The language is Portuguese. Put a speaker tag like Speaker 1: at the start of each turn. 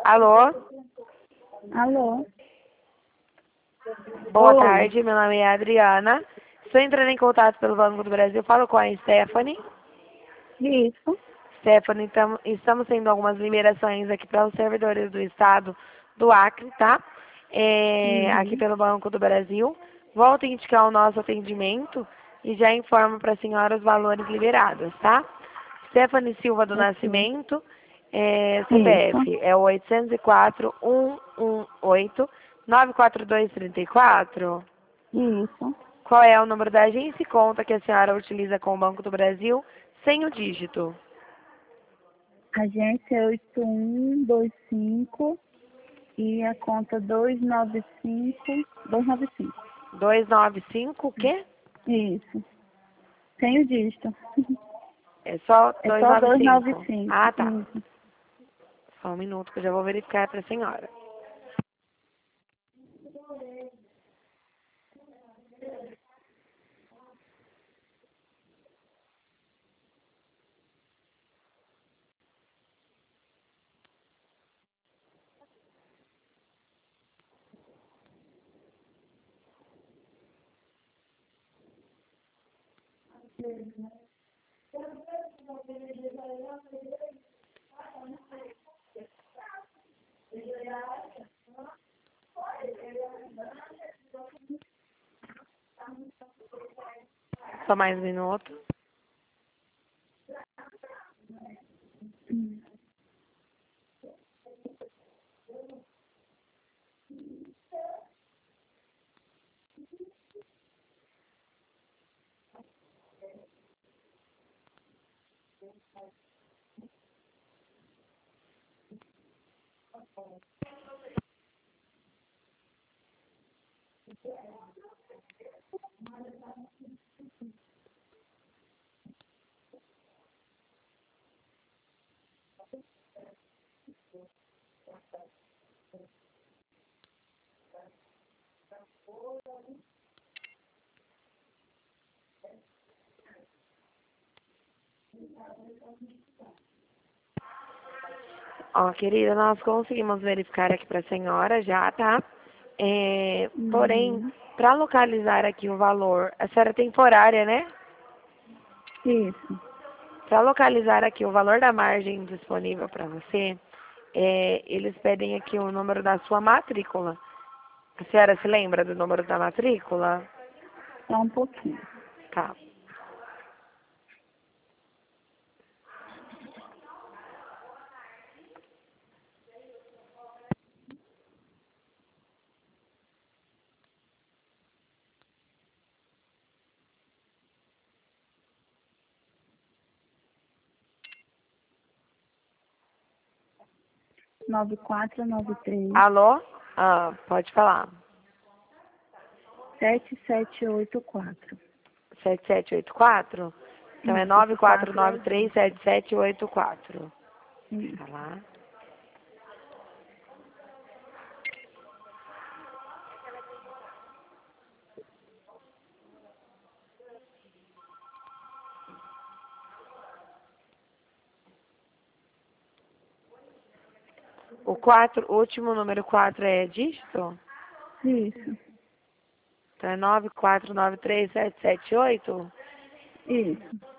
Speaker 1: Alô?
Speaker 2: Alô?
Speaker 1: Boa
Speaker 2: Oi.
Speaker 1: tarde, meu nome é Adriana. Estou entrando em contato pelo Banco do Brasil. Falo com a Stephanie.
Speaker 2: Isso.
Speaker 1: Stephanie, estamos tendo algumas liberações aqui para os servidores do Estado do Acre, tá? Aqui
Speaker 2: Uhum.
Speaker 1: pelo Banco do Brasil. Volto a indicar o nosso atendimento e já informo para a senhora os valores liberados, tá? Stephanie Silva do
Speaker 2: Ok.
Speaker 1: Nascimento,
Speaker 2: Isso.
Speaker 1: CPF é o 804-118-94234.
Speaker 2: Isso.
Speaker 1: Qual é o número da agência e conta que a senhora utiliza com o Banco do Brasil sem o dígito?
Speaker 2: Agência 8125 e a conta 295.
Speaker 1: 295 o quê?
Speaker 2: Isso. Sem o dígito.
Speaker 1: É só
Speaker 2: É só
Speaker 1: 295.
Speaker 2: 295.
Speaker 1: Ah, tá.
Speaker 2: Isso.
Speaker 1: Só um minuto que eu já vou verificar para a senhora. Só mais um minuto. Ó, querida, nós conseguimos verificar aqui para a senhora já, tá? Porém,
Speaker 2: Uhum.
Speaker 1: para localizar aqui o valor, a senhora é temporária, né?
Speaker 2: Isso.
Speaker 1: Para localizar aqui o valor da margem disponível para você, eles pedem aqui o número da sua matrícula. A senhora se lembra do número da matrícula?
Speaker 2: Só um pouquinho.
Speaker 1: Tá.
Speaker 2: Nove quatro nove três
Speaker 1: Alô? Ah, pode falar.
Speaker 2: 7784.
Speaker 1: 7784? Então é
Speaker 2: Isso. Esse 4 é o dígito.
Speaker 1: 94937784.
Speaker 2: Isso.
Speaker 1: Tá lá. O último número 4 é dígito?
Speaker 2: Isso.
Speaker 1: Então é 94937778?
Speaker 2: Isso.